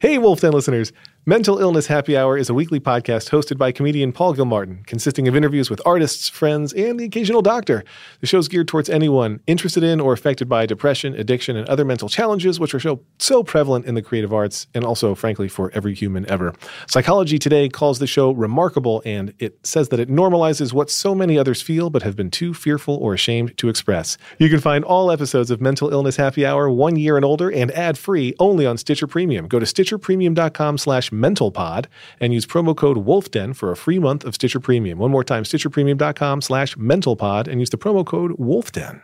Hey, Wolf Den listeners. Mental Illness Happy Hour is a weekly podcast hosted by comedian Paul Gilmartin, consisting of interviews with artists, friends, and the occasional doctor. The show's geared towards anyone interested in or affected by depression, addiction, and other mental challenges, which are so prevalent in the creative arts and also, frankly, for every human ever. Psychology Today calls the show remarkable, and it says that it normalizes what so many others feel but have been too fearful or ashamed to express. You can find all episodes of Mental Illness Happy Hour 1 year and older and ad-free only on Stitcher Premium. Go to stitcherpremium.com/mentalpod and use promo code WolfDen for a free month of Stitcher Premium. One more time, stitcherpremium.com/mentalpod and use the promo code WolfDen.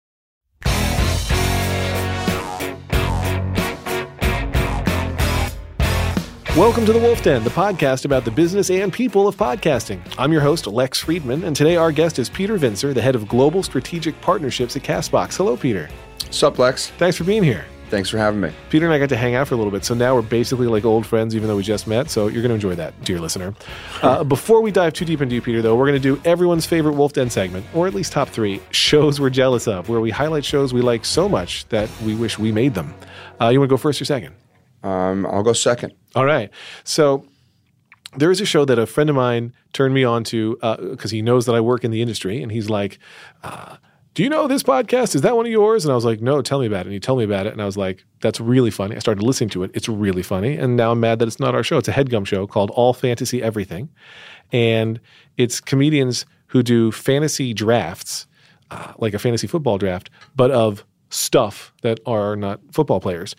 Welcome to the Wolf Den, the podcast about the business and people of podcasting. I'm your host, Lex Friedman, and today our guest is Peter Vincer, the head of Global Strategic Partnerships at CastBox. Hello, Peter. Sup, Lex? Thanks for being here. Thanks for having me. Peter and I got to hang out for a little bit, so now we're basically like old friends, even though we just met, so you're going to enjoy that, dear listener. Before we dive too deep into you, Peter, though, we're going to do everyone's favorite Wolf Den segment, or at least top 3, shows we're jealous of, where we highlight shows we like so much that we wish we made them. You want to go first or second? I'll go second. All right. So there is a show that a friend of mine turned me on to because he knows that I work in the industry, and he's like, do you know this podcast? Is that one of yours? And I was like, no, tell me about it. And he told me about it, and I was like, that's really funny. I started listening to it. It's really funny, and now I'm mad that it's not our show. It's a HeadGum show called All Fantasy Everything, and it's comedians who do fantasy drafts, like a fantasy football draft, but of stuff that are not football players.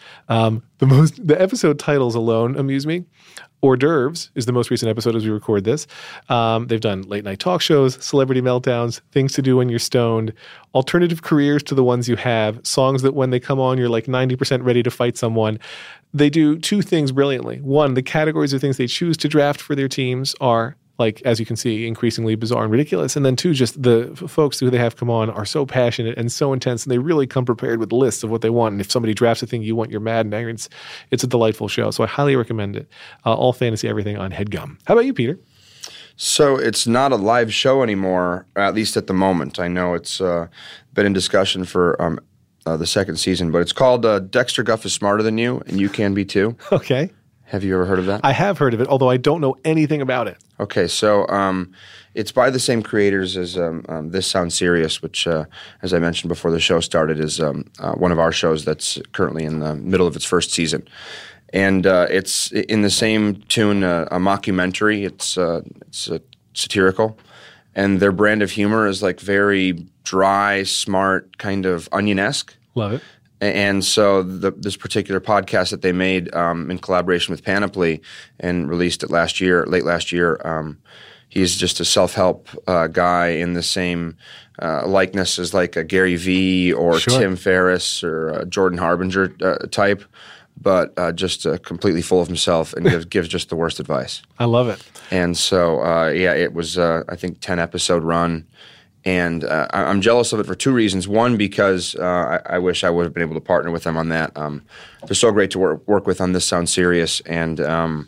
The episode titles alone amuse me. Hors d'oeuvres is the most recent episode as we record this. They've done late night talk shows, celebrity meltdowns, things to do when you're stoned, alternative careers to the ones you have, songs that when they come on, you're like 90% ready to fight someone. They do 2 things brilliantly. One, the categories of things they choose to draft for their teams are, like, as you can see, increasingly bizarre and ridiculous. And then 2, just the folks who they have come on are so passionate and so intense, and they really come prepared with lists of what they want. And if somebody drafts a thing you want, you're mad and angry. It's a delightful show. So I highly recommend it. All Fantasy Everything on HeadGum. How about you, Peter? So it's not a live show anymore, at least at the moment. I know it's been in discussion for the second season, but it's called Dexter Guff is Smarter Than You, and You Can Be Too. Okay. Have you ever heard of that? I have heard of it, although I don't know anything about it. Okay, so it's by the same creators as This Sounds Serious, which, as I mentioned before the show started, is one of our shows that's currently in the middle of its first season. And it's in the same tune, a mockumentary. It's satirical. And their brand of humor is like very dry, smart, kind of Onion-esque. Love it. And so this particular podcast that they made in collaboration with Panoply and released it late last year, he's just a self-help guy in the same likeness as like a Gary Vee or Sure. Tim Ferriss or a Jordan Harbinger type, but just completely full of himself and gives just the worst advice. I love it. And so, it was, I think, 10-episode run. And I'm jealous of it for 2 reasons. One, because I wish I would have been able to partner with them on that. They're so great to work with on This Sounds Serious. And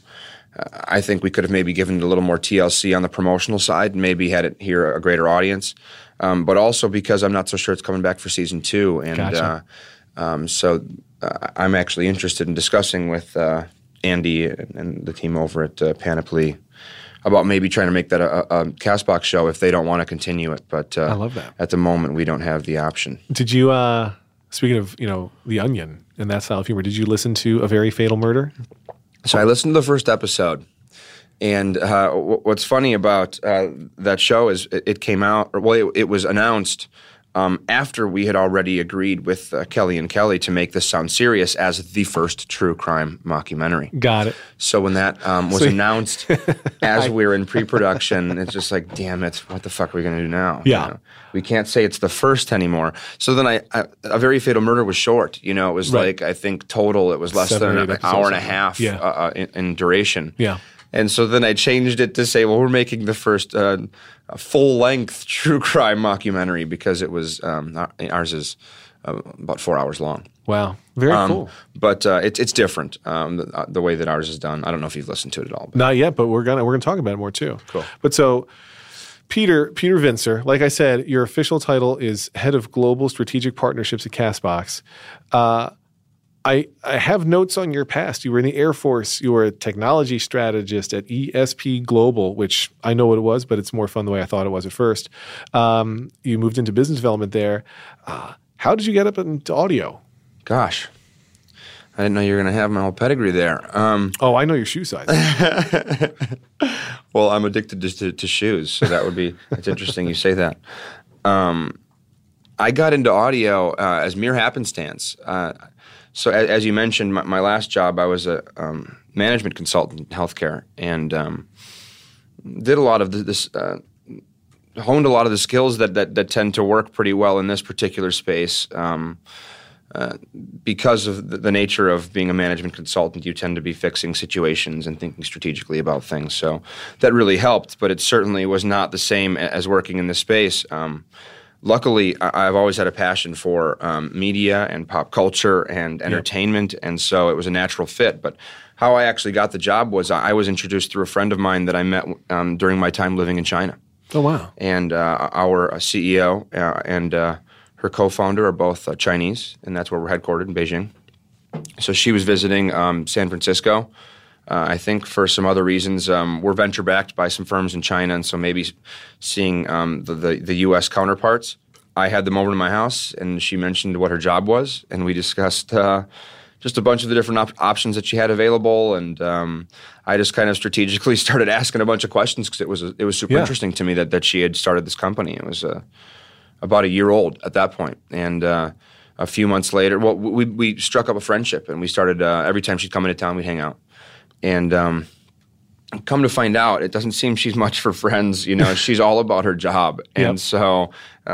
I think we could have maybe given it a little more TLC on the promotional side and maybe had it hear a greater audience. But also because I'm not so sure it's coming back for season 2. And Gotcha. so I'm actually interested in discussing with Andy and the team over at Panoply about maybe trying to make that a CastBox show if they don't want to continue it. But I love that. At the moment, we don't have the option. Did you, speaking of, The Onion and that style of humor, did you listen to A Very Fatal Murder? So I listened to the first episode, and what's funny about that show is it came out, it was announced after we had already agreed with Kelly and Kelly to make This Sound Serious as the first true crime mockumentary. Got it. So when that was announced as we were in pre-production, it's just like, damn it, what the fuck are we going to do now? Yeah. We can't say it's the first anymore. So then A Very Fatal Murder was short. It was Right. like, I think total it was less 7 or than 8 an episodes, hour and a something. half Yeah. in duration. Yeah. And so then I changed it to say, well, we're making the first full-length true crime mockumentary because it was ours is about 4 hours long. Wow. Very cool. But it's different the way that ours is done. I don't know if you've listened to it at all. But. Not yet, but we're gonna talk about it more too. Cool. But so Peter Vincer, like I said, your official title is Head of Global Strategic Partnerships at CastBox. I have notes on your past. You were in the Air Force. You were a technology strategist at ESP Global, which I know what it was, but it's more fun the way I thought it was at first. You moved into business development there. How did you get up into audio? Gosh, I didn't know you were going to have my whole pedigree there. I know your shoe size. Well, I'm addicted to shoes, so that's interesting you say that. I got into audio as mere happenstance. So as you mentioned, my last job, I was a management consultant in healthcare, and did a lot of this, honed a lot of the skills that tend to work pretty well in this particular space. Because of the nature of being a management consultant, you tend to be fixing situations and thinking strategically about things. So that really helped, but it certainly was not the same as working in this space. Luckily, I've always had a passion for media and pop culture and entertainment, and so it was a natural fit. But how I actually got the job was I was introduced through a friend of mine that I met during my time living in China. Oh, wow. And our CEO and her co-founder are both Chinese, and that's where we're headquartered in Beijing. So she was visiting San Francisco. I think for some other reasons, we're venture-backed by some firms in China, and so maybe seeing the U.S. counterparts. I had them over to my house, and she mentioned what her job was, and we discussed just a bunch of the different options that she had available, and I just kind of strategically started asking a bunch of questions because it was super interesting to me that she had started this company. It was about a year old at that point, and a few months later, we struck up a friendship, and we started every time she'd come into town, we'd hang out. And come to find out, it doesn't seem she's much for friends. She's all about her job. And so,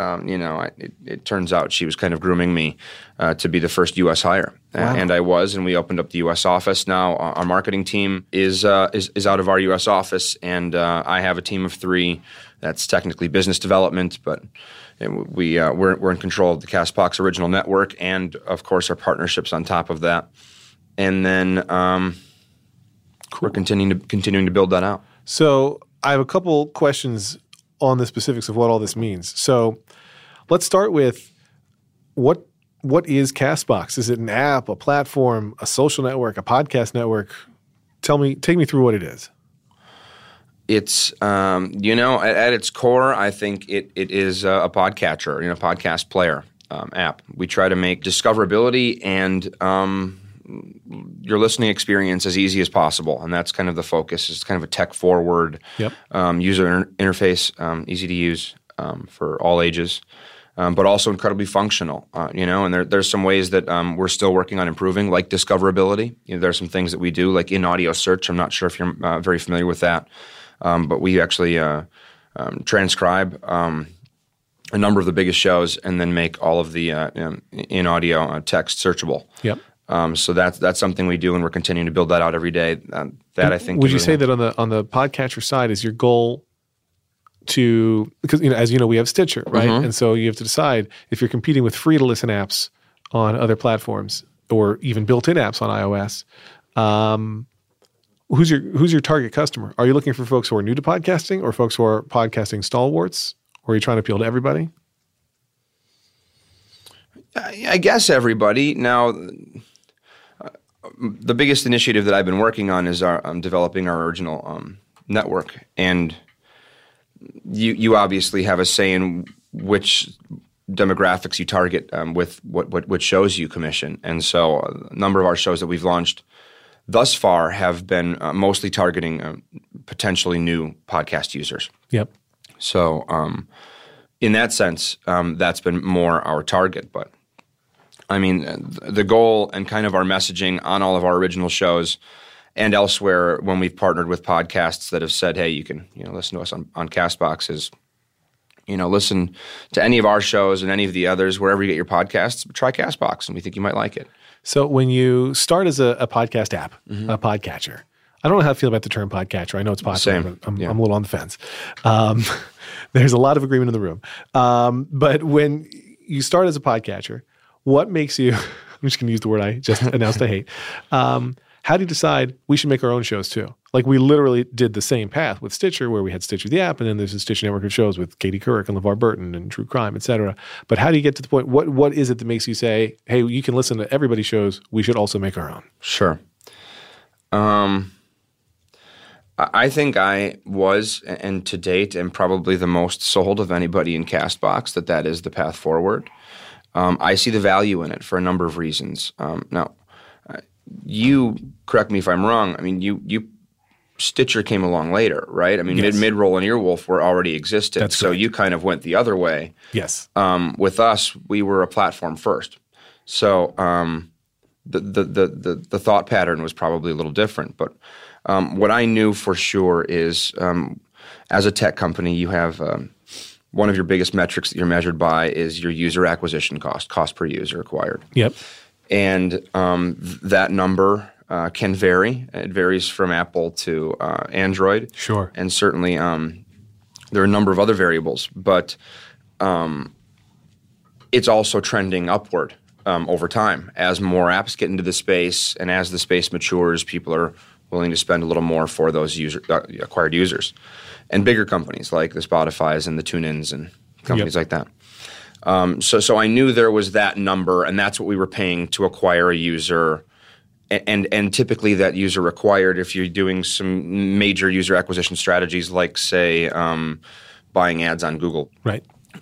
it turns out she was kind of grooming me to be the first U.S. hire. Wow. And I was, and we opened up the U.S. office. Now our marketing team is out of our U.S. office, and I have a team of 3 that's technically business development, but we're in control of the CastBox original network and, of course, our partnerships on top of that. And then we're continuing to build that out. So I have a couple questions on the specifics of what all this means. So let's start with what is CastBox? Is it an app, a platform, a social network, a podcast network? Take me through what it is. It's at its core, I think it is a podcatcher, podcast player app. We try to make discoverability and your listening experience as easy as possible, and that's kind of the focus. It's kind of a tech-forward user interface, easy to use for all ages, but also incredibly functional. And there's some ways that we're still working on improving, like discoverability. There's some things that we do, like in audio search. I'm not sure if you're very familiar with that, but we actually transcribe a number of the biggest shows and then make all of the in audio text searchable. Yep. So that's something we do, and we're continuing to build that out every day. I think. Would you say that on the podcatcher side is your goal to, because as you know, we have Stitcher, right? Mm-hmm. And so you have to decide if you're competing with free to listen apps on other platforms or even built-in apps on iOS. Who's your target customer? Are you looking for folks who are new to podcasting or folks who are podcasting stalwarts, or are you trying to appeal to everybody? I guess everybody. Now, the biggest initiative that I've been working on is developing our original network, and you obviously have a say in which demographics you target with what shows you commission. And so a number of our shows that we've launched thus far have been mostly targeting potentially new podcast users. Yep. So in that sense, that's been more our target. But I mean, the goal and kind of our messaging on all of our original shows and elsewhere when we've partnered with podcasts that have said, hey, you can listen to us on CastBox is, listen to any of our shows and any of the others, wherever you get your podcasts, try CastBox, and we think you might like it. So when you start as a podcast app, mm-hmm. a podcatcher, I don't know how to feel about the term podcatcher. I know it's popular, but I'm a little on the fence. There's a lot of agreement in the room. But when you start as a podcatcher, what makes you – I'm just going to use the word I just announced I hate. How do you decide we should make our own shows too? Like we literally did the same path with Stitcher, where we had Stitcher the app, and then there's a Stitcher network of shows with Katie Couric and LeVar Burton and True Crime, et cetera. But how do you get to the point? What is it that makes you say, hey, you can listen to everybody's shows, we should also make our own? Sure. I think I was, and to date, am probably the most sold of anybody in CastBox that is the path forward. I see the value in it for a number of reasons. Now, you correct me if I'm wrong. I mean, you Stitcher came along later, right? I mean, yes. Midroll and Earwolf were already existed, That's so correct. you kind of went the other way. Yes. With us, we were a platform first, so the thought pattern was probably a little different. But what I knew for sure is, as a tech company, you have one of your biggest metrics that you're measured by is your user acquisition cost per user acquired. Yep. And that number can vary. It varies from Apple to Android. Sure. And certainly there are a number of other variables, but it's also trending upward over time. As more apps get into the space and as the space matures, people are willing to spend a little more for those acquired users. And bigger companies like the Spotifys and the TuneIns and companies like that. So I knew there was that number, and that's what we were paying to acquire a user. And typically that user required, if you're doing some major user acquisition strategies like, say, buying ads on Google, Right.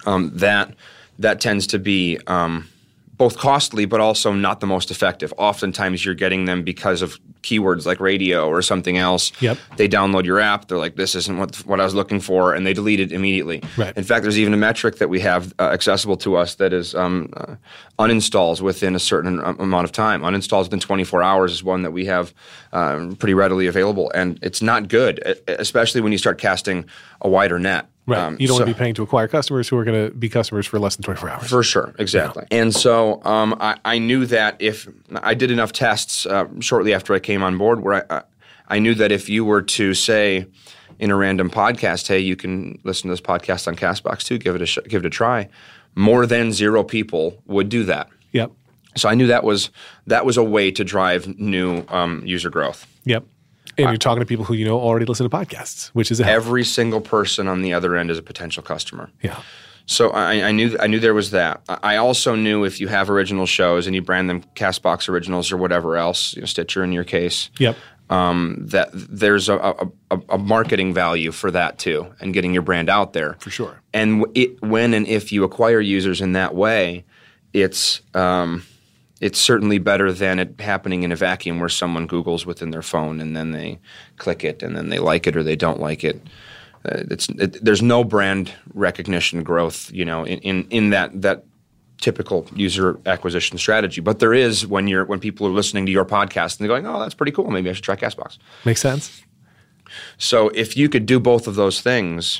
That tends to be both costly but also not the most effective. Oftentimes you're getting them because of keywords like radio or something else. Yep. They download your app. They're like, this isn't what I was looking for, and they delete it immediately. Right. In fact, there's even a metric that we have accessible to us that is uninstalls within a certain amount of time. Uninstalls within 24 hours is one that we have pretty readily available, and it's not good, especially when you start casting a wider net. Right. You don't want to be paying to acquire customers who are going to be customers for less than 24 hours. For sure. Exactly. Yeah. And so I knew that if I did enough tests shortly after I came on board where I knew that if you were to say in a random podcast, hey, you can listen to this podcast on CastBox too, give it a try, more than 0 people would do that. Yep. So I knew that was a way to drive new user growth. Yep. And you're talking to people who you know already listen to podcasts, which is every single person on the other end is a potential customer. Yeah. So I knew there was that. I also knew if you have original shows and you brand them CastBox Originals or whatever else, Stitcher in your case, yep. That there's a marketing value for that too, and getting your brand out there For sure. And when and if you acquire users in that way, it's certainly better than it happening in a vacuum where someone Googles within their phone and then they click it and then they like it or they don't like it. There's no brand recognition growth, in that typical user acquisition strategy. But there is when people are listening to your podcast and they're going, "Oh, that's pretty cool. Maybe I should try CastBox." Makes sense. So if you could do both of those things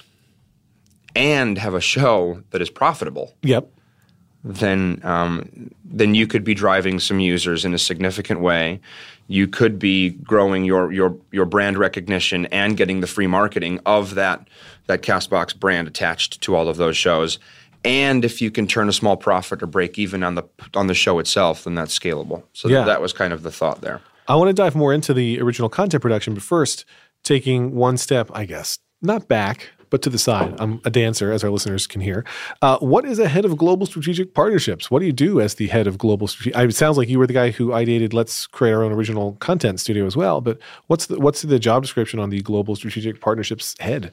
and have a show that is profitable, Yep. then you could be driving some users in a significant way. You could be growing your brand recognition and getting the free marketing of that CastBox brand attached to all of those shows. And if you can turn a small profit or break even on the show itself, then that's scalable. So that was kind of the thought there. I want to dive more into the original content production, but first, taking one step, I guess, not back, but to the side. I'm a dancer, as our listeners can hear. What is a head of global strategic partnerships? What do you do as the head of global strategic? It sounds like you were the guy who ideated let's create our own original content studio as well. But what's the job description on the global strategic partnerships head?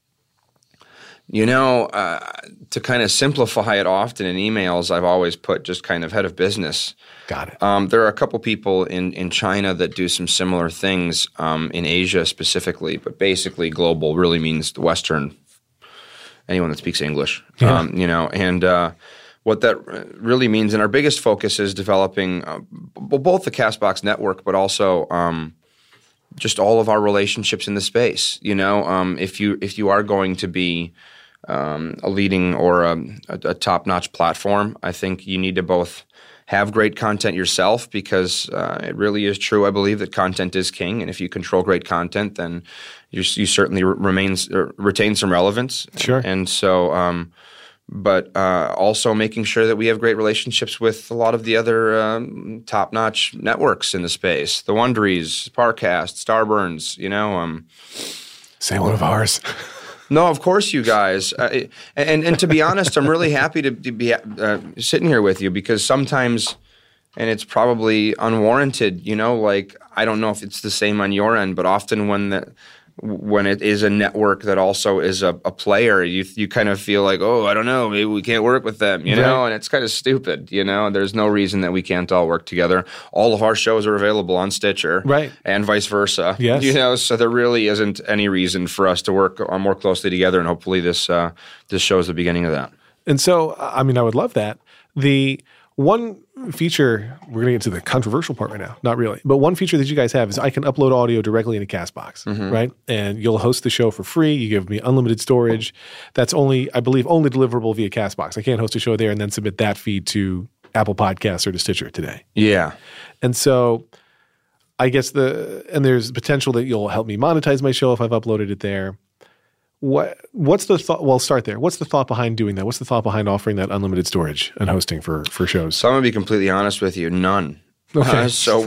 To kind of simplify it often in emails, I've always put just kind of head of business. Got it. There are a couple people in China that do some similar things, in Asia specifically, but basically global really means the Western, anyone that speaks English, Yeah. And what that really means, and our biggest focus is developing both the CastBox network, but also just all of our relationships in the space. If you are going to be a leading or a top-notch platform, I think you need to both have great content yourself because it really is true, I believe, that content is king. And if you control great content, then you certainly retain some relevance. Sure. And so but also making sure that we have great relationships with a lot of the other top-notch networks in the space, the Wonderies, Parcast, Starburns, Say one of ours. No, of course, you guys. And to be honest, I'm really happy to be sitting here with you because sometimes, and it's probably unwarranted, I don't know if it's the same on your end, but often when it is a network that also is a player, you kind of feel like, oh, I don't know, maybe we can't work with them, Right. and it's kind of stupid, There's no reason that we can't all work together. All of our shows are available on Stitcher, Right. and vice versa. Yes. So there really isn't any reason for us to work more closely together, and hopefully this show is the beginning of that. And so, I would love that. The one feature, we're going to get to the controversial part right now, not really, but one feature that you guys have is I can upload audio directly into CastBox, right? And you'll host the show for free. You give me unlimited storage. That's only, I believe, only deliverable via CastBox. I can't host a show there and then submit that feed to Apple Podcasts or to Stitcher today. Yeah. And so I guess and there's potential that you'll help me monetize my show if I've uploaded it there. What's the thought? Well, start there. What's the thought behind doing that? What's the thought behind offering that unlimited storage and hosting for shows? So I'm going to be completely honest with you, none. Okay. So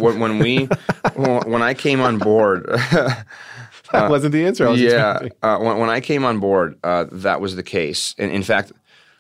when I came on board, That wasn't the answer I was expecting. when I came on board, that was the case. And in fact,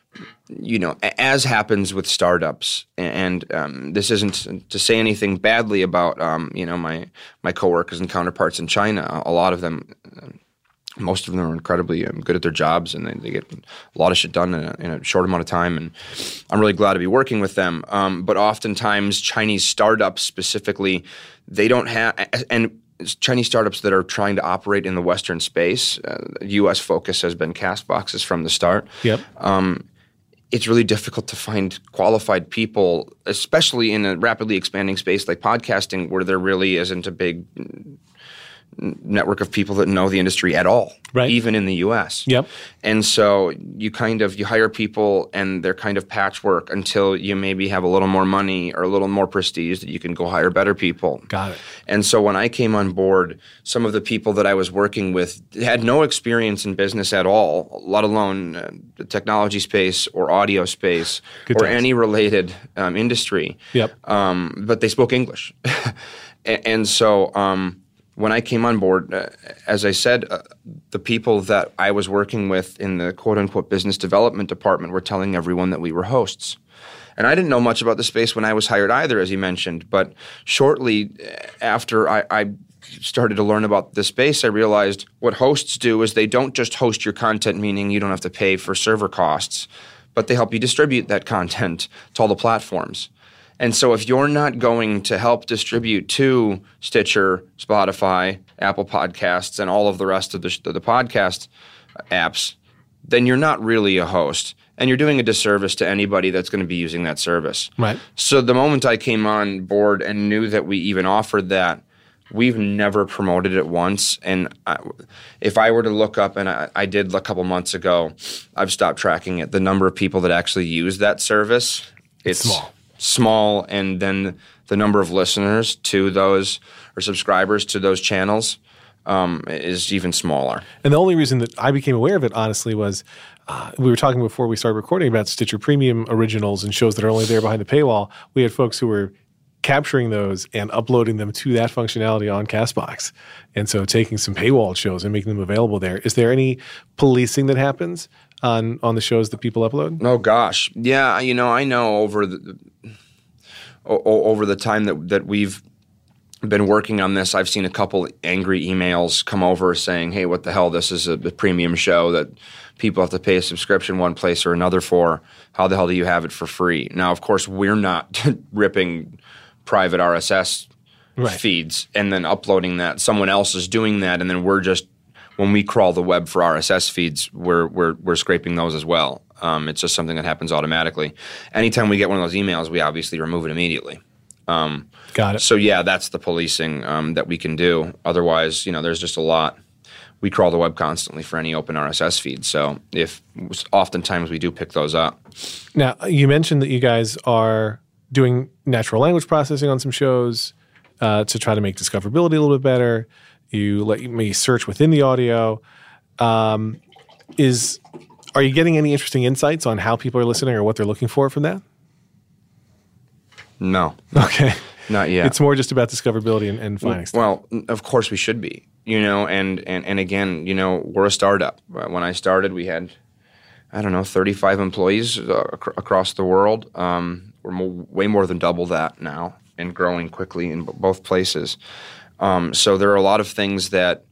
as happens with startups, and this isn't to say anything badly about my coworkers and counterparts in China. A lot of them. Most of them are incredibly good at their jobs, and they get a lot of shit done in a short amount of time. And I'm really glad to be working with them. But oftentimes, Chinese startups specifically, they don't have and Chinese startups that are trying to operate in the Western space. U.S. focus has been CastBoxes from the start. Yep. It's really difficult to find qualified people, especially in a rapidly expanding space like podcasting, where there really isn't a big network of people that know the industry at all, right. Even in the U.S. Yep. And so you hire people and they're kind of patchwork until you maybe have a little more money or a little more prestige that you can go hire better people. Got it. And so when I came on board, some of the people that I was working with had no experience in business at all, let alone the technology space or audio space or any related industry. Yep. But they spoke English. And so when I came on board, as I said, the people that I was working with in the quote-unquote business development department were telling everyone that we were hosts. And I didn't know much about the space when I was hired either, as you mentioned. But shortly after I started to learn about the space, I realized what hosts do is they don't just host your content, meaning you don't have to pay for server costs, but they help you distribute that content to all the platforms. And so if you're not going to help distribute to Stitcher, Spotify, Apple Podcasts, and all of the rest of the podcast apps, then you're not really a host. And you're doing a disservice to anybody that's going to be using that service. Right. So the moment I came on board and knew that we even offered that, we've never promoted it once. And if I were to look up, and I did a couple months ago, I've stopped tracking it, the number of people that actually use that service, it's small, and then the number of listeners to those or subscribers to those channels is even smaller. And the only reason that I became aware of it, honestly, was we were talking before we started recording about Stitcher Premium originals and shows that are only there behind the paywall. We had folks who were capturing those and uploading them to that functionality on CastBox. And so taking some paywall shows and making them available there. Is there any policing that happens on the shows that people upload? Oh, gosh. Yeah, I know over the time that we've been working on this, I've seen a couple angry emails come over saying, hey, what the hell, this is a premium show that people have to pay a subscription one place or another for. How the hell do you have it for free? Now, of course, we're not ripping private RSS feeds and then uploading that. Someone else is doing that, and then we're just, when we crawl the web for RSS feeds, we're scraping those as well. It's just something that happens automatically. Anytime we get one of those emails, we obviously remove it immediately. Got it. So yeah, that's the policing that we can do. Otherwise, there's just a lot. We crawl the web constantly for any open RSS feed. So oftentimes we do pick those up. Now, you mentioned that you guys are doing natural language processing on some shows to try to make discoverability a little bit better. You let me search within the audio. Are you getting any interesting insights on how people are listening or what they're looking for from that? No. Okay. Not yet. It's more just about discoverability and finding stuff. Well, of course we should be, and again, we're a startup. When I started, we had, 35 employees across the world. We're way more than double that now and growing quickly in both places. So there are a lot of things that,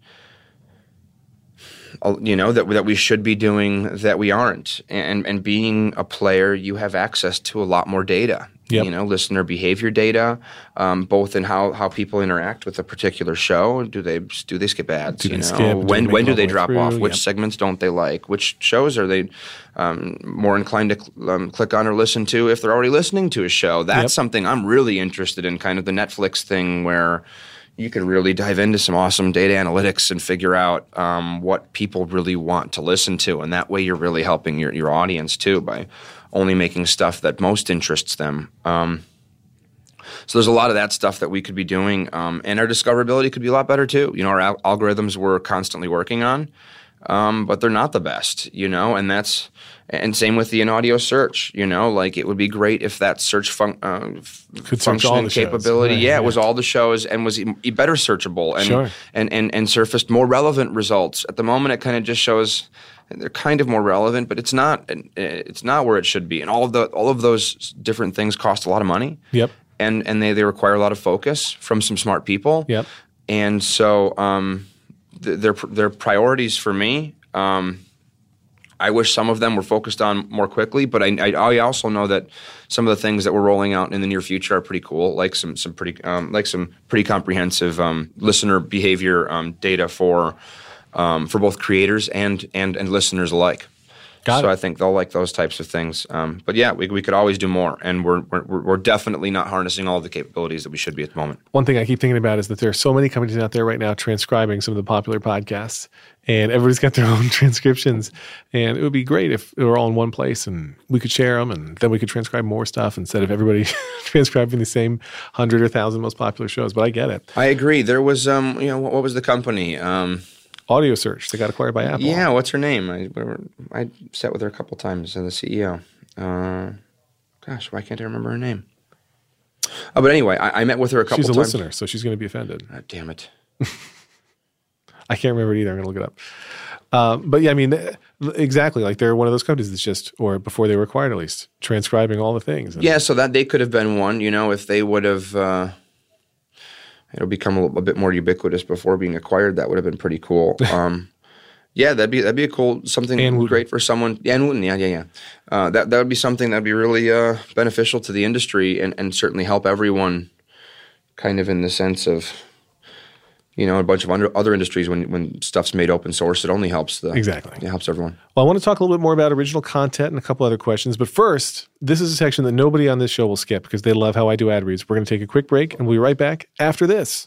that we should be doing that we aren't. And being a player, you have access to a lot more data. Yep. Listener behavior data, both in how people interact with a particular show. Do they skip ads? Do they skip? When do they drop off? Through? Which Yep. segments don't they like? Which shows are they more inclined to click on or listen to if they're already listening to a show? That's something I'm really interested in, kind of the Netflix thing where you can really dive into some awesome data analytics and figure out what people really want to listen to. And that way you're really helping your audience too by only making stuff that most interests them. So there's a lot of that stuff that we could be doing. And our discoverability could be a lot better too. Our algorithms we're constantly working on, but they're not the best, and same with the in-audio search, like it would be great if that search function and capability, right, it was all the shows and was better searchable and, Sure. and surfaced more relevant results. At the moment, it kind of just shows they're kind of more relevant, but it's not where it should be. And all of those different things cost a lot of money. Yep. And they require a lot of focus from some smart people. Yep. And so they're priorities for me. I wish some of them were focused on more quickly, but I also know that some of the things that we're rolling out in the near future are pretty cool, like some pretty comprehensive listener behavior data for both creators and listeners alike. Got it. I think they'll like those types of things. But yeah, we could always do more, and we're definitely not harnessing all the capabilities that we should be at the moment. One thing I keep thinking about is that there are so many companies out there right now transcribing some of the popular podcasts, and everybody's got their own transcriptions. And it would be great if it were all in one place and we could share them, and then we could transcribe more stuff instead of everybody transcribing the same 100 or 1,000 most popular shows. But I get it. I agree. There was, what was the company? Audio Search. They got acquired by Apple. Yeah, what's her name? I sat with her a couple times, the CEO. Gosh, why can't I remember her name? But anyway, I met with her a couple times. She's a listener, so she's going to be offended. Oh, damn it. I can't remember it either. I'm going to look it up. But yeah, I mean, exactly. Like they're one of those companies that's just, or before they were acquired at least, transcribing all the things. Yeah, so that they could have been one, if they would have... it'll become a bit more ubiquitous before being acquired. That would have been pretty cool. Yeah, that'd be a cool something great for someone. Yeah, and Wooten, yeah. That would be something that'd be really beneficial to the industry and certainly help everyone. Kind of in the sense of, a bunch of other industries when stuff's made open source, it only helps Exactly. It helps everyone. Well, I want to talk a little bit more about original content and a couple other questions. But first, this is a section that nobody on this show will skip because they love how I do ad reads. We're going to take a quick break, and we'll be right back after this.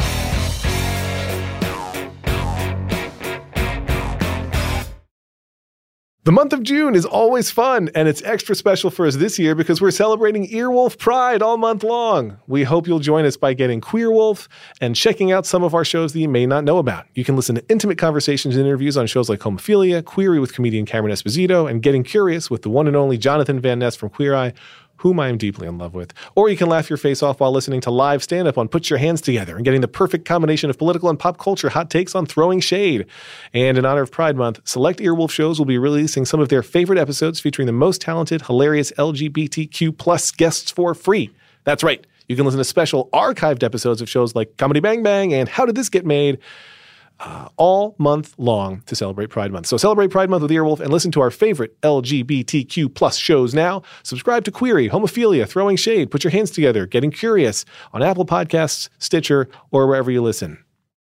The month of June is always fun, and it's extra special for us this year because we're celebrating Earwolf Pride all month long. We hope you'll join us by getting Queerwolf and checking out some of our shows that you may not know about. You can listen to intimate conversations and interviews on shows like Homophilia, Queery with comedian Cameron Esposito, and Getting Curious with the one and only Jonathan Van Ness from Queer Eye, whom I am deeply in love with. Or you can laugh your face off while listening to live stand-up on Put Your Hands Together and getting the perfect combination of political and pop culture hot takes on Throwing Shade. And in honor of Pride Month, select Earwolf shows will be releasing some of their favorite episodes featuring the most talented, hilarious LGBTQ plus guests for free. That's right. You can listen to special archived episodes of shows like Comedy Bang Bang and How Did This Get Made? All month long to celebrate Pride Month. So celebrate Pride Month with Earwolf and listen to our favorite LGBTQ plus shows now. Subscribe to Queery, Homophilia, Throwing Shade, Put Your Hands Together, Getting Curious on Apple Podcasts, Stitcher, or wherever you listen.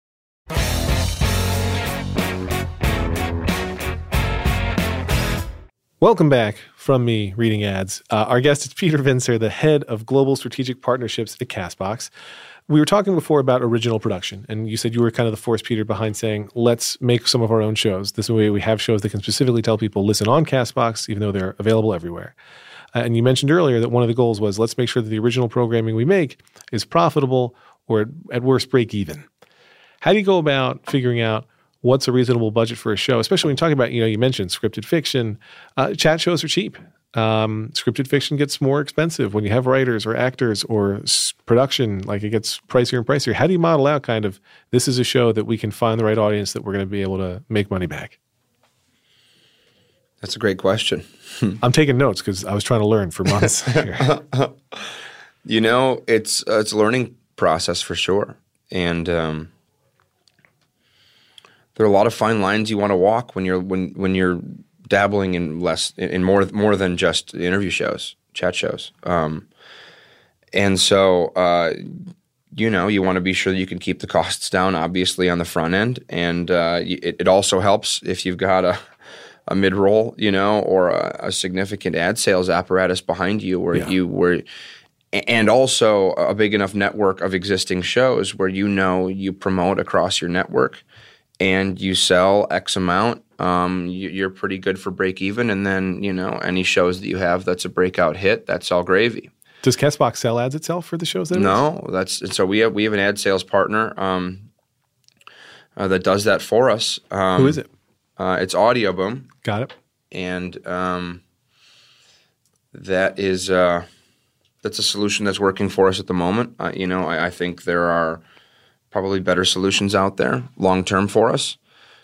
Welcome back from me reading ads. Our guest is Peter Vincer, the head of Global Strategic Partnerships at CastBox. We were talking before about original production, and you said you were kind of the force, Peter, behind saying, let's make some of our own shows. This way we have shows that can specifically tell people, listen on CastBox, even though they're available everywhere. And you mentioned earlier that one of the goals was, let's make sure that the original programming we make is profitable or at worst break even. How do you go about figuring out what's a reasonable budget for a show, especially when you're talking about, you mentioned scripted fiction. Chat shows are cheap. Scripted fiction gets more expensive when you have writers or actors or production, like it gets pricier and pricier. How do you model out kind of, this is a show that we can find the right audience that we're going to be able to make money back? That's a great question. I'm taking notes because I was trying to learn for months here. It's a learning process for sure. And there are a lot of fine lines you want to walk when you're dabbling in more than just interview shows, chat shows. And so you want to be sure that you can keep the costs down, obviously, on the front end. And it also helps if you've got a mid-roll, or a significant ad sales apparatus behind you and also a big enough network of existing shows where you promote across your network and you sell X amount, you're pretty good for break even. And then, any shows that you have that's a breakout hit, that's all gravy. Does Castbox sell ads itself for the shows that No, so we have an ad sales partner that does that for us. Who is it? It's Audioboom. Got it. And that's a solution that's working for us at the moment. I think there are probably better solutions out there long-term for us.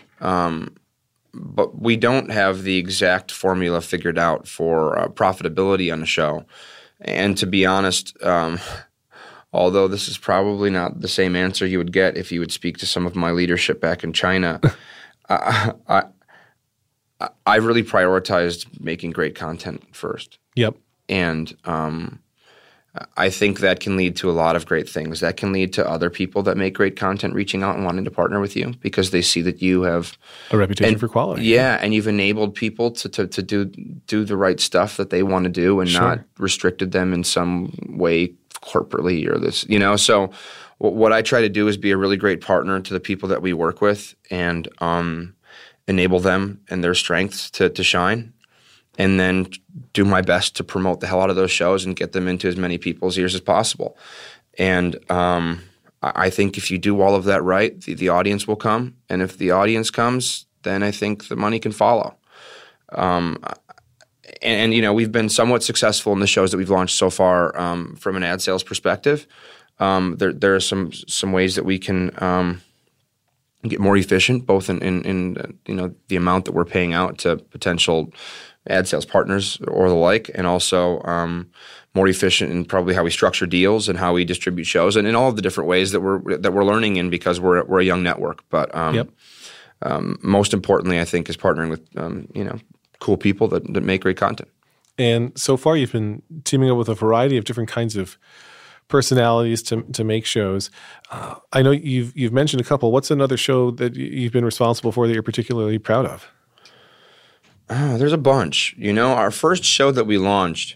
But we don't have the exact formula figured out for profitability on the show. And to be honest, although this is probably not the same answer you would get if you would speak to some of my leadership back in China, I really prioritized making great content first. Yep. And I think that can lead to a lot of great things. That can lead to other people that make great content reaching out and wanting to partner with you because they see that you have a reputation for quality. Yeah, and you've enabled people to do the right stuff that they want to do and not restricted them in some way corporately or this. So what I try to do is be a really great partner to the people that we work with and enable them and their strengths to shine. And then do my best to promote the hell out of those shows and get them into as many people's ears as possible. And I think if you do all of that right, the audience will come. And if the audience comes, then I think the money can follow. And we've been somewhat successful in the shows that we've launched so far from an ad sales perspective. There are some ways that we can get more efficient, both in the amount that we're paying out to potential ad sales partners or the like, and also more efficient in probably how we structure deals and how we distribute shows, and in all of the different ways that we're learning in because we're a young network. But most importantly, I think, is partnering with cool people that make great content. And so far, you've been teaming up with a variety of different kinds of personalities to make shows. I know you've mentioned a couple. What's another show that you've been responsible for that you're particularly proud of? Oh, there's a bunch. Our first show that we launched,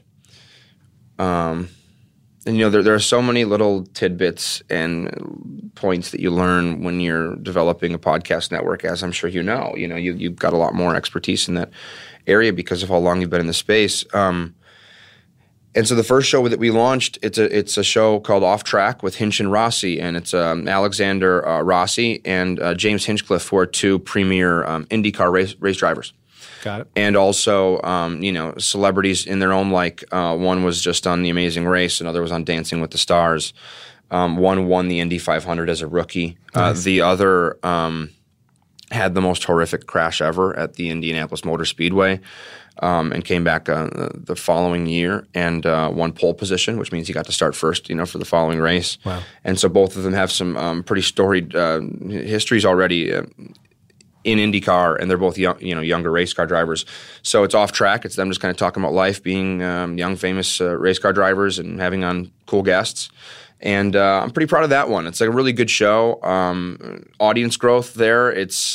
and there are so many little tidbits and points that you learn when you're developing a podcast network, as I'm sure you know. You've got a lot more expertise in that area because of how long you've been in the space. And so the first show that we launched, it's a show called Off Track with Hinch and Rossi, and it's Alexander Rossi and James Hinchcliffe, who are two premier IndyCar race drivers. Got it. And also, celebrities in their own like. One was just on The Amazing Race, another was on Dancing with the Stars. One won the Indy 500 as a rookie. Nice. The other had the most horrific crash ever at the Indianapolis Motor Speedway and came back the following year and won pole position, which means he got to start first, for the following race. Wow. And so both of them have some pretty storied histories already in IndyCar, and they're both younger race car drivers. So it's Off Track. It's them just kind of talking about life, being young, famous race car drivers, and having on cool guests. And I'm pretty proud of that one. It's like a really good show. Audience growth there.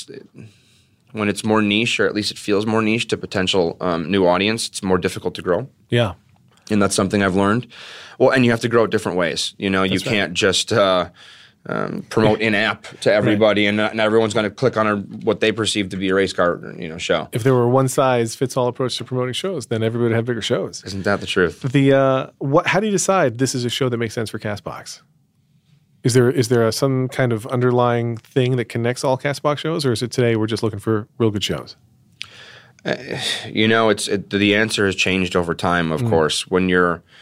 When it's more niche, or at least it feels more niche to potential new audience, it's more difficult to grow. Yeah. And that's something I've learned. Well, and you have to grow it different ways. You can't just promote in-app to everybody, and not everyone's going to click on what they perceive to be a race car, show. If there were one size fits all approach to promoting shows, then everybody would have bigger shows. Isn't that the truth? How do you decide this is a show that makes sense for Castbox? Is there some kind of underlying thing that connects all Castbox shows, or is it today we're just looking for real good shows? The answer has changed over time. Of course, when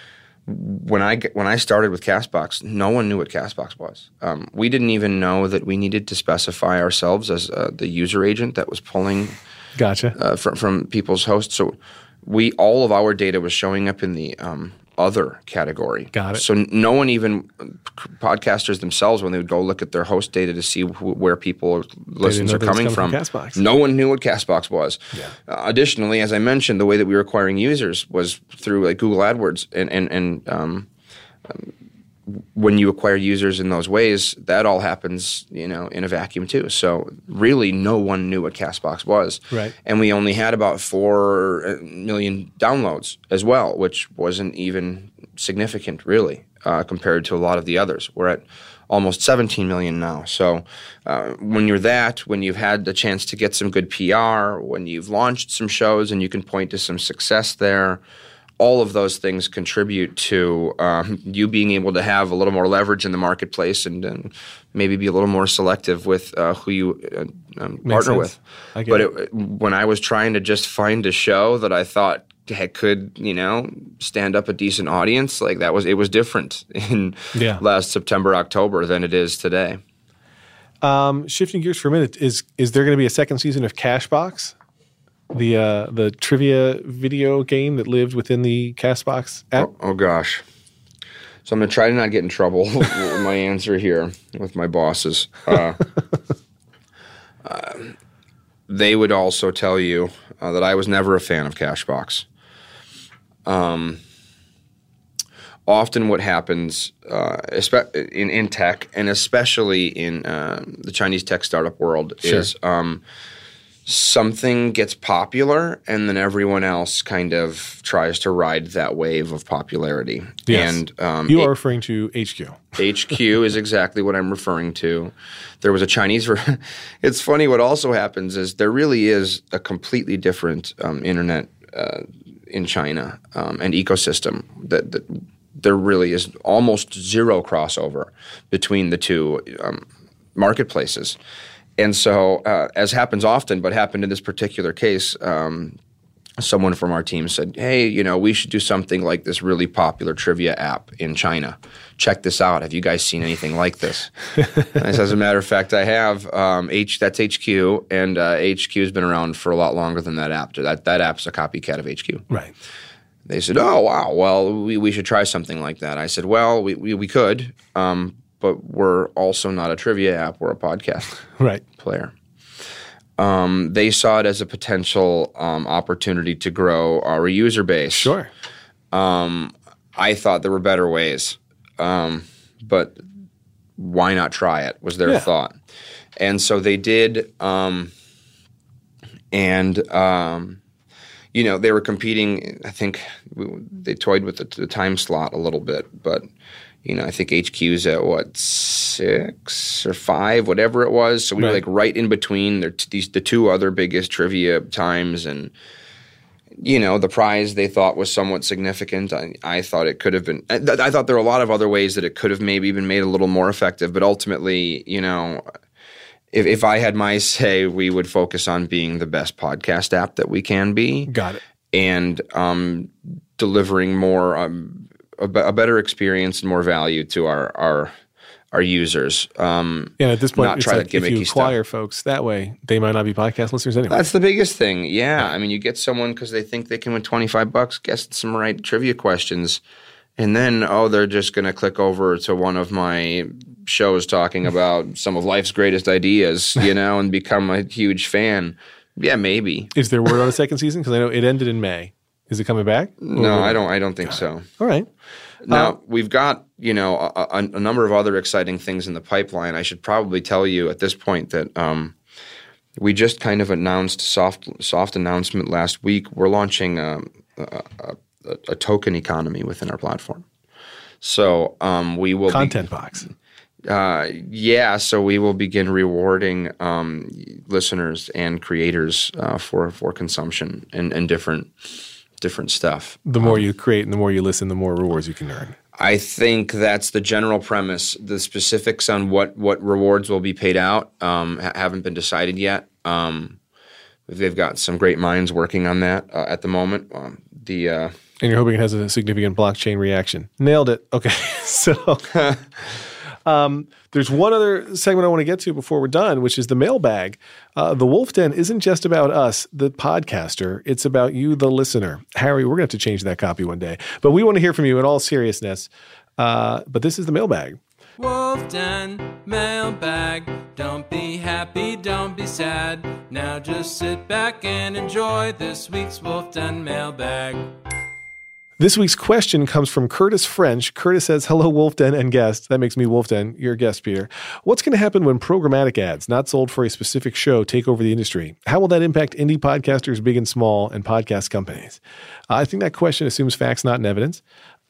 I started with Castbox, no one knew what Castbox was. We didn't even know that we needed to specify ourselves as the user agent that was pulling Gotcha. from people's hosts. So all of our data was showing up in the other category. Got it. So no one, even podcasters themselves, when they would go look at their host data to see where people listens are coming from, Castbox. no one knew what Castbox was. Yeah. Additionally, as I mentioned, the way that we were acquiring users was through like Google AdWords, and when you acquire users in those ways, that all happens, in a vacuum too. So really, no one knew what Castbox was, Right. And we only had about 4 million downloads as well, which wasn't even significant, really, compared to a lot of the others. We're at almost 17 million now. So when you've had the chance to get some good PR, when you've launched some shows and you can point to some success there, all of those things contribute to you being able to have a little more leverage in the marketplace and maybe be a little more selective with who you partner with. I get it. When I was trying to just find a show that I thought could stand up a decent audience, like it was different in last September, October than it is today. Shifting gears for a minute, is there going to be a second season of Cashbox? The trivia video game that lived within the Castbox app? Oh gosh. So I'm going to try to not get in trouble with my answer here with my bosses. They would also tell you that I was never a fan of Cashbox. Often what happens in tech, and especially in the Chinese tech startup world, is something gets popular, and then everyone else kind of tries to ride that wave of popularity. Yes. And you are referring to HQ. HQ is exactly what I'm referring to. There was a Chinese It's funny, what also happens is there really is a completely different internet in China and ecosystem that there really is almost zero crossover between the two marketplaces. And so, as happens often, but happened in this particular case, someone from our team said, hey, we should do something like this really popular trivia app in China. Check this out. Have you guys seen anything like this? And as a matter of fact, I have. That's HQ, and HQ has been around for a lot longer than that app. That app's a copycat of HQ. Right. They said, oh, wow, well, we should try something like that. I said, well, we could, but we're also not a trivia app. We're a podcast player. They saw it as a potential opportunity to grow our user base. Sure. I thought there were better ways, but why not try it was their thought. And so they did, they were competing. I think they toyed with the time slot a little bit, but I think HQ's at 6 or 5, whatever it was. So we were like right in between the two other biggest trivia times, and the prize they thought was somewhat significant. I thought it could have been. I thought there were a lot of other ways that it could have maybe been made a little more effective, but ultimately, If I had my say, we would focus on being the best podcast app that we can be. Got it. And delivering more a better experience and more value to our users. At this point, not try if you acquire folks that way, they might not be podcast listeners anyway. That's the biggest thing. Yeah. I mean, you get someone because they think they can win $25, guess some right trivia questions. And then, they're just going to click over to one of my shows talking about some of life's greatest ideas, and become a huge fan. Yeah, maybe. Is there word on a second season? Because I know it ended in May. Is it coming back? No, I don't think so. All right. Now, we've got, a number of other exciting things in the pipeline. I should probably tell you at this point that we just kind of announced soft announcement last week. We're launching a token economy within our platform. So we will Content Box. So we will begin rewarding listeners and creators for consumption and different stuff. The more you create and the more you listen, the more rewards you can earn. I think that's the general premise. The specifics on what rewards will be paid out haven't been decided yet. They've got some great minds working on that at the moment. And you're hoping it has a significant blockchain reaction. Nailed it. Okay. So there's one other segment I want to get to before we're done, which is the mailbag. The Wolf Den isn't just about us, the podcaster. It's about you, the listener. Harry, we're going to have to change that copy one day. But we want to hear from you in all seriousness. But this is the mailbag. Wolf Den mailbag. Don't be happy, don't be sad. Now just sit back and enjoy this week's Wolf Den mailbag. This week's question comes from Curtis French. Curtis says, hello, Wolf Den and guest. That makes me Wolf Den, your guest, Peter. What's going to happen when programmatic ads, not sold for a specific show, take over the industry? How will that impact indie podcasters, big and small, and podcast companies? I think that question assumes facts, not in evidence.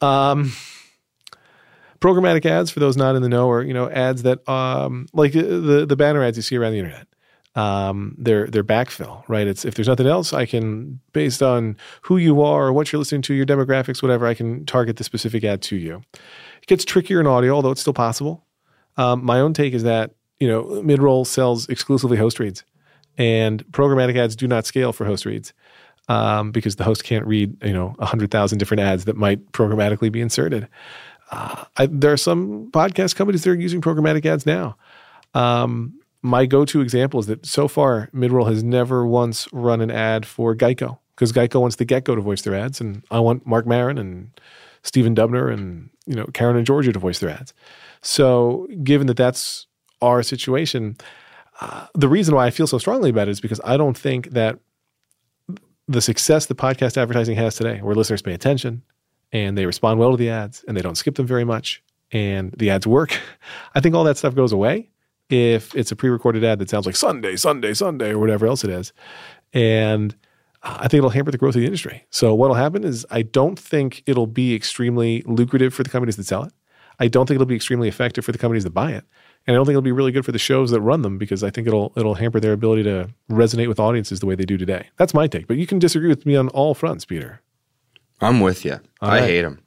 Programmatic ads, for those not in the know, are ads that like the banner ads you see around the internet. They're backfill, right? It's if there's nothing else, I can, based on who you are or what you're listening to, your demographics, whatever, I can target the specific ad to you. It gets trickier in audio, although it's still possible. My own take is that, mid-roll sells exclusively host reads, and programmatic ads do not scale for host reads because the host can't read, 100,000 different ads that might programmatically be inserted. There are some podcast companies that are using programmatic ads now. My go-to example is that so far, Midroll has never once run an ad for Geico because Geico wants the get-go to voice their ads, and I want Mark Maron and Stephen Dubner and Karen and Georgia to voice their ads. So given that that's our situation, the reason why I feel so strongly about it is because I don't think that the success that podcast advertising has today, where listeners pay attention and they respond well to the ads and they don't skip them very much and the ads work, I think all that stuff goes away if it's a pre-recorded ad that sounds like Sunday, Sunday, Sunday, or whatever else it is. And I think it'll hamper the growth of the industry. So what'll happen is I don't think it'll be extremely lucrative for the companies that sell it. I don't think it'll be extremely effective for the companies that buy it. And I don't think it'll be really good for the shows that run them because I think it'll hamper their ability to resonate with audiences the way they do today. That's my take. But you can disagree with me on all fronts, Peter. I'm with you. I hate them.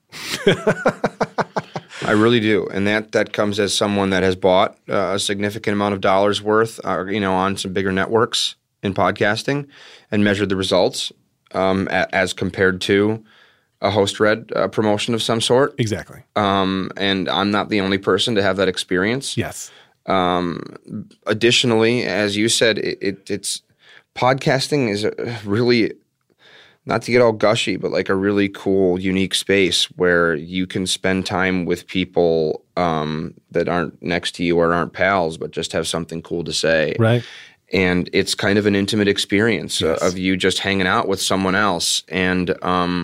I really do, and that comes as someone that has bought a significant amount of dollars worth, on some bigger networks in podcasting, and measured the results as compared to a host-read promotion of some sort. Exactly. And I'm not the only person to have that experience. Yes. Additionally, as you said, it's podcasting is really, not to get all gushy, but like a really cool, unique space where you can spend time with people that aren't next to you or aren't pals, but just have something cool to say. Right. And it's kind of an intimate experience of you just hanging out with someone else. And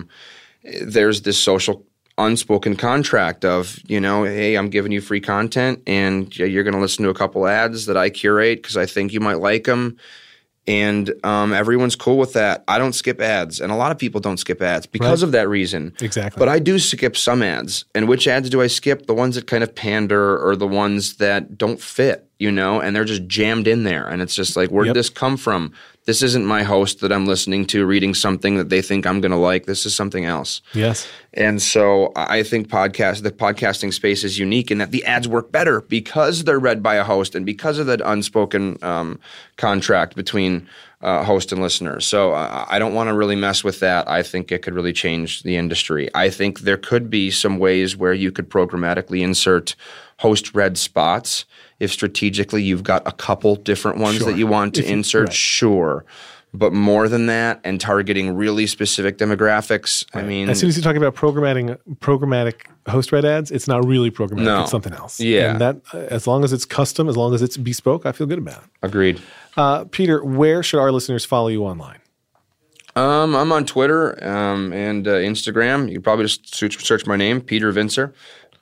there's this social unspoken contract of, hey, I'm giving you free content and you're going to listen to a couple ads that I curate because I think you might like them. And everyone's cool with that. I don't skip ads, and a lot of people don't skip ads because of that reason. Exactly. But I do skip some ads. And which ads do I skip? The ones that kind of pander or the ones that don't fit, and they're just jammed in there. And it's just like, where did this come from? This isn't my host that I'm listening to reading something that they think I'm going to like. This is something else. Yes. And so I think the podcasting space is unique in that the ads work better because they're read by a host and because of that unspoken contract between host and listener. So I don't want to really mess with that. I think it could really change the industry. I think there could be some ways where you could programmatically insert host-read spots. If strategically you've got a couple different ones that you want to insert, sure. But more than that and targeting really specific demographics, I mean… As soon as you talk about programmatic host-read ads, it's not really programmatic. No. It's something else. Yeah. And that, as long as it's custom, as long as it's bespoke, I feel good about it. Agreed. Peter, where should our listeners follow you online? I'm on Twitter and Instagram. You can probably just search my name, Peter Vincer,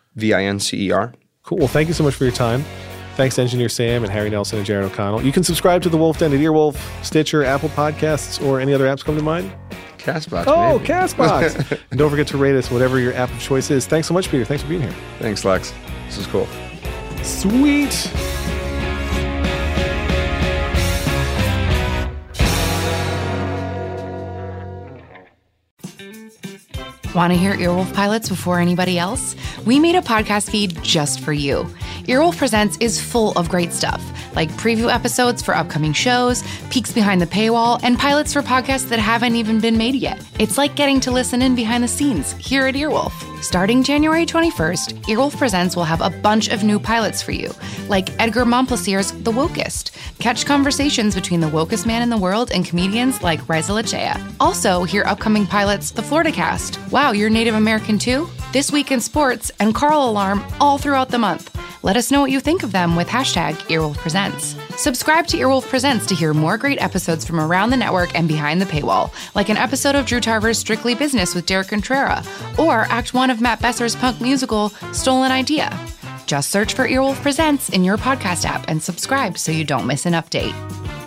Vincer. Cool. Well, thank you so much for your time. Thanks to Engineer Sam and Harry Nelson and Jared O'Connell. You can subscribe to The Wolf Den at Earwolf, Stitcher, Apple Podcasts, or any other apps come to mind. CastBox. Oh, maybe. CastBox. And don't forget to rate us, whatever your app of choice is. Thanks so much, Peter. Thanks for being here. Thanks, Lex. This is cool. Sweet. Want to hear Earwolf pilots before anybody else? We made a podcast feed just for you. Earwolf Presents is full of great stuff, like preview episodes for upcoming shows, peeks behind the paywall, and pilots for podcasts that haven't even been made yet. It's like getting to listen in behind the scenes here at Earwolf. Starting January 21st, Earwolf Presents will have a bunch of new pilots for you, like Edgar Montplaisir's The Wokest. Catch conversations between the wokest man in the world and comedians like Reza Lachea. Also, hear upcoming pilots The Florida Cast. Wow, you're Native American too? This Week in Sports and Carl Alarm all throughout the month. Let us know what you think of them with hashtag Earwolf Presents. Subscribe to Earwolf Presents to hear more great episodes from around the network and behind the paywall, like an episode of Drew Tarver's Strictly Business with Derek Contrera, or Act 1 of Matt Besser's punk musical Stolen Idea. Just search for Earwolf Presents in your podcast app and subscribe so you don't miss an update.